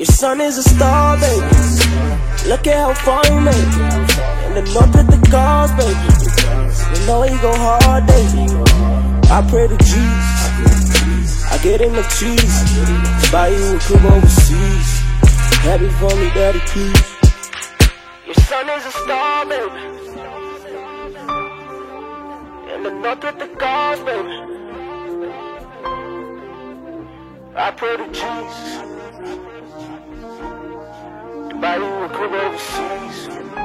Your son is a star, baby. Look at how far he made it. In the north with the cars, baby. You know he go hard, baby. I pray to Jesus. I get enough cheese. Buy you a crib overseas. Happy for me, daddy, please. Your son is a star, baby. In the north with the cars, baby. I pray to Jesus. Buy you a crib overseas.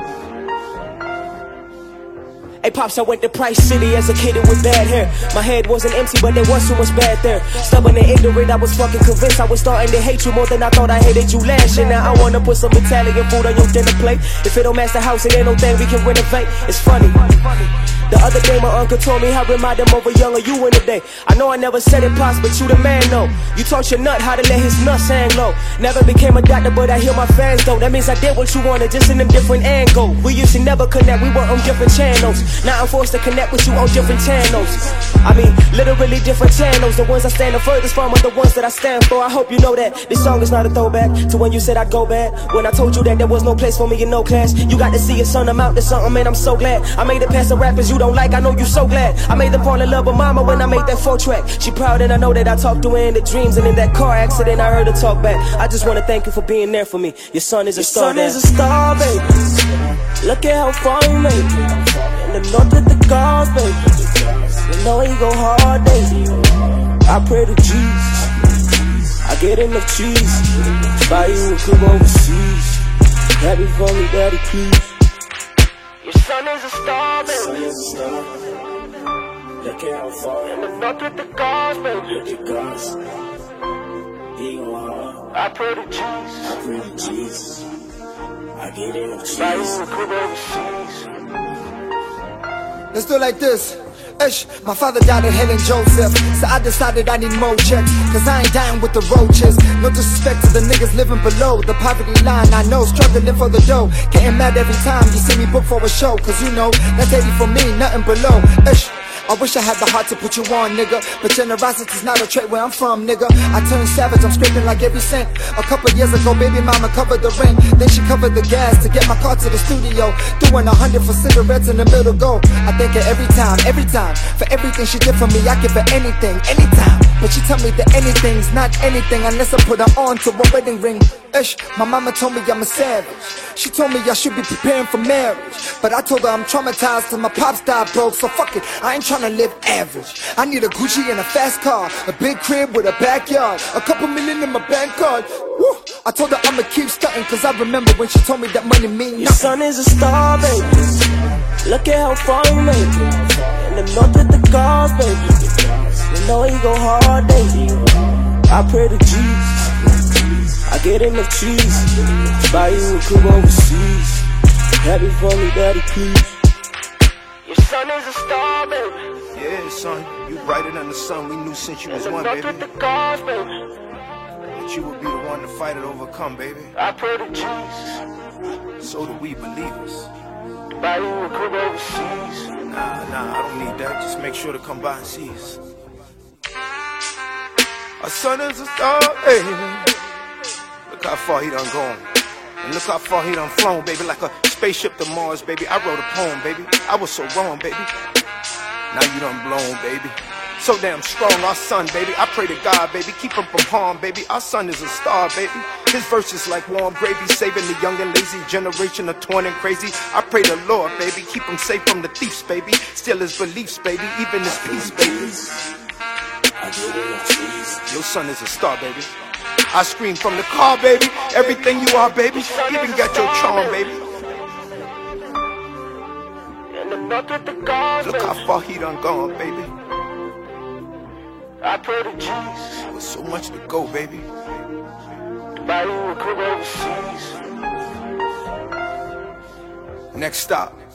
Hey Pops, I went to Price City as a kid with bad hair. My head wasn't empty, but there was too much bad there. Stubborn and ignorant, I was fucking convinced I was starting to hate you more than I thought I hated you last year. Now I wanna put some Italian food on your dinner plate. If it don't match the house, it ain't no thing we can renovate. It's funny. The other day my uncle told me how I remind him of a younger you in the day. I know I never said it, Pops, but you the man, though. You taught your nut how to let his nuts hang low. Never became a doctor, but I hear my fans, though. That means I did what you wanted, just in a different angle. We used to never connect, we were on different channels. Now I'm forced to connect with you on different channels. I mean, literally different channels. The ones I stand the furthest from are the ones that I stand for. I hope you know that this song is not a throwback to when you said I'd go bad. When I told you that there was no place for me in no class. You got to see a son amount to something, man, I'm so glad. I made it past the rappers you don't like, I know you so glad. I made them fall in love with mama when I made that 4-track. She proud and I know that I talked to her in the dreams. And in that car accident I heard her talk back. I just wanna thank you for being there for me. Your son is a star, Dad. Your son is a star, baby. Look at how far he made it. In the north with the cars, baby. You know he go hard, baby. I pray to Jesus. I get enough cheese. Buy you a crib overseas. Happy for me, daddy, please. Your son is a star, baby. Look at how far. In the north with the cars, baby. Look at cars. He go hard. I pray to Jesus. I pray to Jesus. I get enough cheese. Buy you a crib overseas. Let's do it like this. Ish, my father died in Helen Joseph, so I decided I need more checks. Cause I ain't dying with the roaches. No disrespect to the niggas living below the poverty line. I know, struggling for the dough. Getting mad every time you see me book for a show. Cause you know, that's 80 for me, nothing below. Ish, I wish I had the heart to put you on, nigga. But generosity's not a trait where I'm from, nigga. I turned savage, I'm scraping like every cent. A couple years ago, baby mama covered the rent. Then she covered the gas to get my car to the studio. Doing 100 for cigarettes in the middle go. I thank her every time. For everything she did for me, I give her anything, anytime. But she tell me that anything's not anything unless I put her on to a wedding ring. Ish, my mama told me I'm a savage. She told me I should be preparing for marriage. But I told her I'm traumatized till my pops died broke. So fuck it, I ain't tryna live average. I need a Gucci and a fast car, a big crib with a backyard, a couple million in my bank card. Woo. I told her I'ma keep stunting cause I remember when she told me that money mean nothing. Your son is a star, baby. Look at how far he made it. In the north with the cars, baby. You know he go hard, baby. I pray to Jesus. I get enough cheese. Buy you a crib overseas. Happy for me, daddy, please. Your son is a star, baby. Yeah, son, you brighter than the sun. We knew since you was one, baby. With the cars, baby. That you would be the one to fight and overcome, baby. I pray to Jesus. So do we believers. Buy you a crib overseas. Nah, I don't need that. Just make sure to come by and see us. Our son is a star, hey. Look how far he done gone. And look how far he done flown, baby. Like a spaceship to Mars, baby. I wrote a poem, baby. I was so wrong, baby. Now you done blown, baby. So damn strong, our son, baby. I pray to God, baby, keep him from harm, baby. Our son is a star, baby. His verses like warm gravy, saving the young and lazy generation of torn and crazy. I pray the Lord, baby, keep him safe from the thieves, baby. Steal his beliefs, baby, even his peace, baby. Your son is a star, baby. I scream from the car, baby. Everything you are, baby. Even got your charm, baby. Look how far he done gone, baby. I pray to Jesus. There was so much to go, baby. Buy you a crib overseas. Next stop.